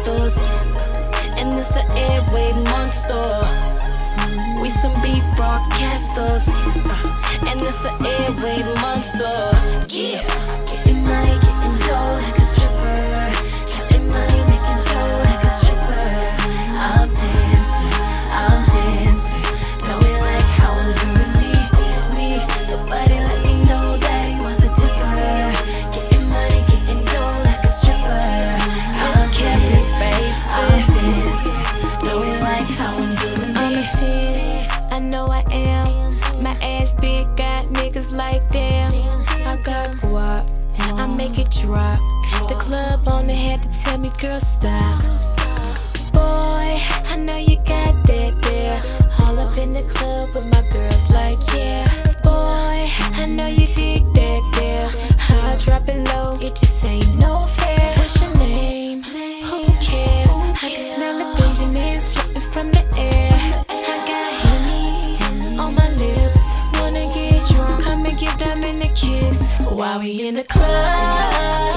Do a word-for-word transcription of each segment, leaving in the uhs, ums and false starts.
castles, and it's an airwave monster. We some beat broadcasters, and it's an airwave monster. Yeah, getting money, getting dough like a stripper. Getting money, making dough like a stripper. I'm dancing, I'm dancing. Know we like how I'm doing me, me. Somebody let me know that he was a tipper. Getting money, getting dough like a stripper. I'm dancing, I'm dancing. Know we like how I'm doing me. I'm a ten, I know I am. My ass big, got niggas like damn. I got guap, I make it drop. The club owner had to tell me, girl, stop. Boy, I know you got that there. All up in the club with my girls, like yeah. Boy, I know you dig that there. I'll drop it low, it just ain't no fair. What's your name? Who cares? I can smell the Benjamins flipping from the air. I got Henny on my lips. Wanna get drunk, come and give them in a kiss while we in the club.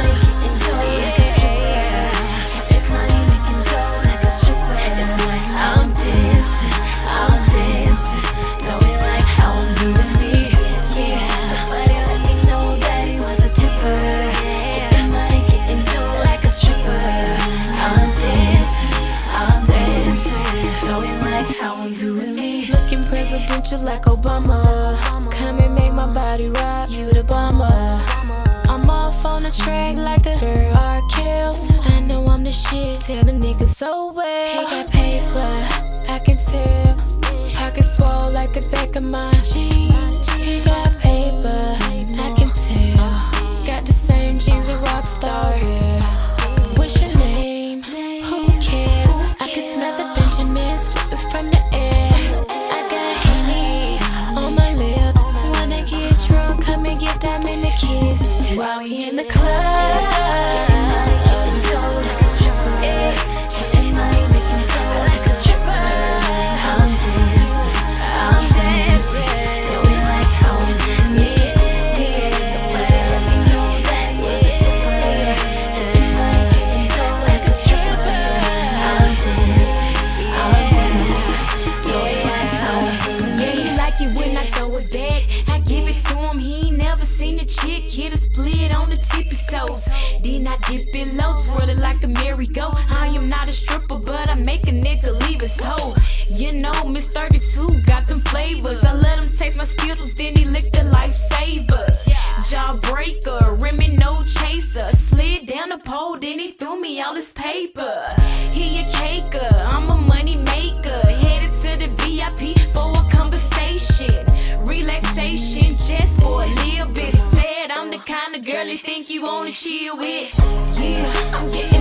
Looking presidential like Obama. Come and make my body rock, you the bomber. I'm off on the track like the girl R. Kills. I know I'm the shit, tell them niggas so well. He got paper, I can tell. Pocket swole like the back of my jeans. He got paper, I can tell. Got the same jeans a rock star, yeah. What's your name? Who cares? I can smell the Benjamins flipping from the air. I got Henny on my lips. Wanna get drunk, come and give them in a kiss while we in the club. I give it to him, he ain't never seen a chick hit a split on the tippy toes. Then I dip it low, twirl it like a merry-go. I am not a stripper, but I make a nigga leave his hoe. You know, Miss thirty-two got them flavors. I let him taste my Skittles, then he licked the lifesavers. Jawbreaker, Remy no chaser. Slid down the pole, then he threw me all his paper. He a caker, I'm a money maker. Headed to the V I P for a conversation. Relaxation just for a little bit. Said I'm the kind of girl you think you wanna chill with. Yeah, I'm getting